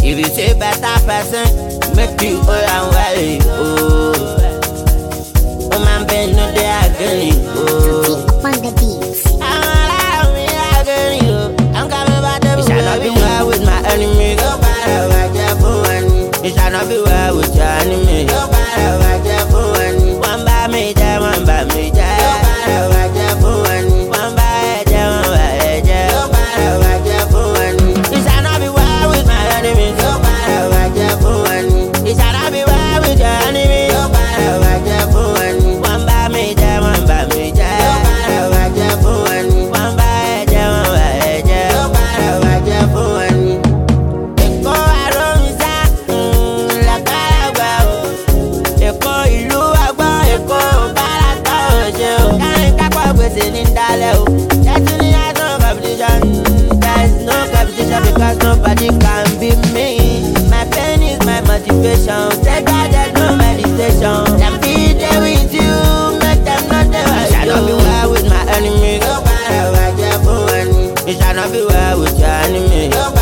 If you say better person, make you all and well. Oh man, Ben, no they agree. Tutti on the beats. I'm coming back to. It shall not be well with my enemy. Go bad, I just for one. It shall not be well with your enemy. Go bad, I just for one. One by me, one by me, go bad, I just for one. One by one by go bad, I just for one. It shall not be well with my enemy. Go bad, I just for one. It shall not be well with your enemy. Go bad, I just for one. One by me, one by me, go bad, I just for one. One by one by go bad, I just for one. Eko aromiza, la kalagba o. Eko ìlú agba, Eko baraka oje o. Kani kakwa gbèsè ní dalẹ̀ o. Destiny has no competition. There is no competition because nobody can be me. My pain is my motivation. Take God, there's no meditation. Them be there with you, make them not there with you. It shall not be well with my enemy. Go bad, I just for one. It shall not be well with your enemy.